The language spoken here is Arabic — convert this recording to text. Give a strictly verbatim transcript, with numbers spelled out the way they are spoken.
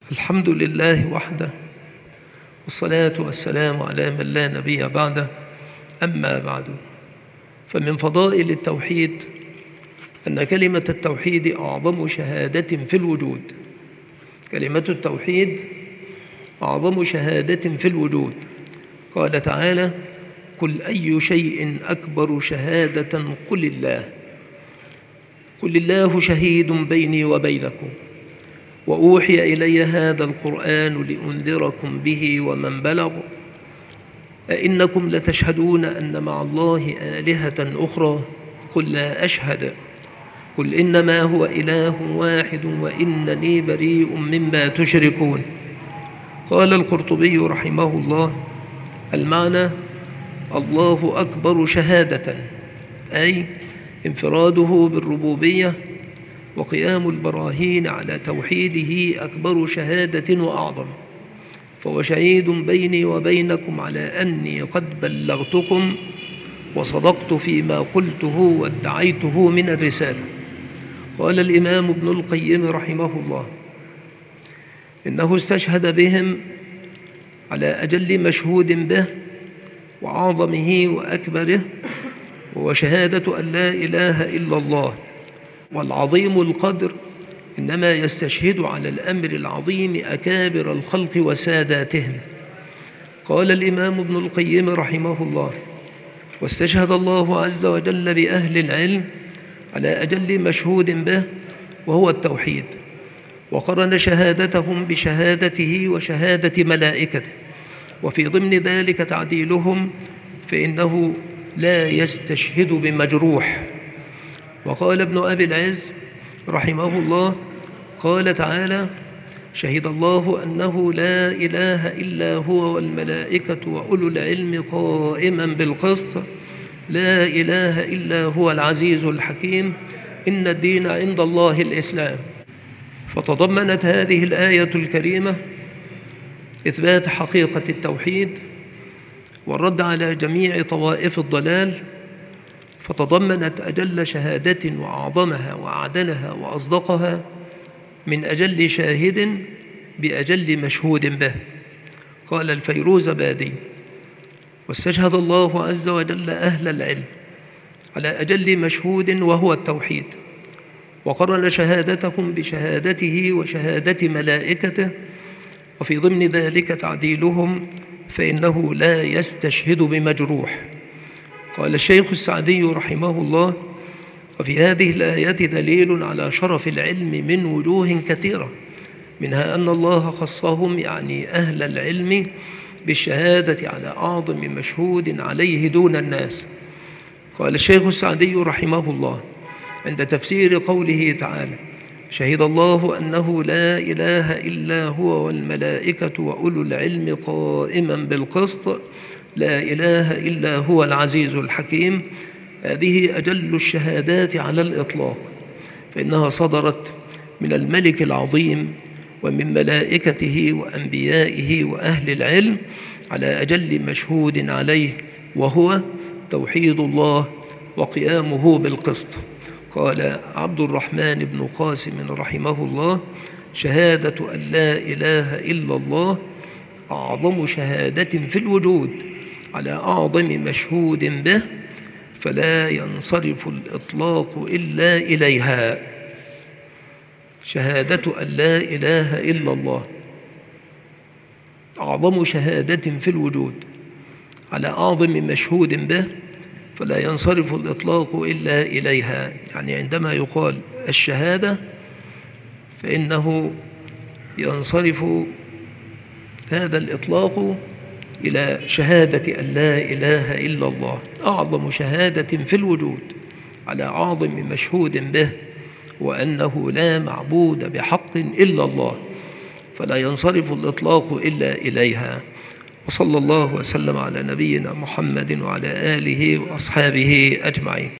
الحمد لله وحده، والصلاة والسلام على من لا نبي بعده. أما بعد، فمن فضائل التوحيد أن كلمة التوحيد أعظم شهادة في الوجود. كلمة التوحيد أعظم شهادة في الوجود. قال تعالى: قل أي شيء أكبر شهادة قل الله قل الله شهيد بيني وبينكم وأوحي إلي هذا القرآن لأنذركم به ومن بلغ أئنكم لتشهدون أن مع الله آلهة أخرى قل لا أشهد قل إنما هو إله واحد وإنني بريء مما تشركون. قال القرطبي رحمه الله: المعنى الله أكبر شهادة، أي انفراده بالربوبية وقيام البراهين على توحيده أكبر شهادة وأعظم، فهو شهيد بيني وبينكم على أني قد بلغتكم وصدقت فيما قلته وادعيته من الرسالة. قال الإمام ابن القيم رحمه الله: إنه استشهد بهم على أجل مشهود به وأعظمه وأكبره، وهو شهادة أن لا إله إلا الله. والعظيم القدر إنما يستشهد على الأمر العظيم أكابر الخلق وساداتهم. قال الإمام ابن القيم رحمه الله: واستشهد الله عز وجل بأهل العلم على أجل مشهود به وهو التوحيد، وقرن شهادتهم بشهادته وشهادة ملائكته، وفي ضمن ذلك تعديلهم، فإنه لا يستشهد بمجروح. وقال ابن أبي العز رحمه الله: قال تعالى: شهد الله أنه لا إله إلا هو والملائكة وأولو العلم قائما بالقسط لا إله إلا هو العزيز الحكيم إن الدين عند الله الإسلام. فتضمنت هذه الآية الكريمة إثبات حقيقة التوحيد والرد على جميع طوائف الضلال، فتضمنت أجل شهادة وأعظمها وأعدلها وأصدقها من أجل شاهد بأجل مشهود به. قال الفيروزبادي: واستشهد الله عز وجل أهل العلم على أجل مشهود وهو التوحيد، وقرن شهادتهم بشهادته وشهادة ملائكته، وفي ضمن ذلك تعديلهم، فإنه لا يستشهد بمجروح. قال الشيخ السعدي رحمه الله: وفي هذه الآية دليل على شرف العلم من وجوه كثيرة، منها أن الله خصهم، يعني أهل العلم، بالشهادة على أعظم مشهود عليه دون الناس. قال الشيخ السعدي رحمه الله عند تفسير قوله تعالى: شهد الله أنه لا إله إلا هو والملائكة وأولو العلم قائما بالقسط لا إله إلا هو العزيز الحكيم، هذه أجل الشهادات على الإطلاق، فإنها صدرت من الملك العظيم ومن ملائكته وأنبيائه وأهل العلم على أجل مشهود عليه، وهو توحيد الله وقيامه بالقسط. قال عبد الرحمن بن قاسم رحمه الله: شهادة أن لا إله إلا الله أعظم شهادة في الوجود على أعظم مشهود به، فلا ينصرف الإطلاق إلا إليها. شهادة أن لا إله إلا الله أعظم شهادة في الوجود على أعظم مشهود به، فلا ينصرف الإطلاق إلا إليها. يعني عندما يقال الشهادة فإنه ينصرف هذا الإطلاق إلى شهادة أن لا إله إلا الله أعظم شهادة في الوجود على أعظم مشهود به، وأنه لا معبود بحق إلا الله، فلا ينصرف الإطلاق إلا إليها. وصلى الله وسلم على نبينا محمد وعلى آله وأصحابه أجمعين.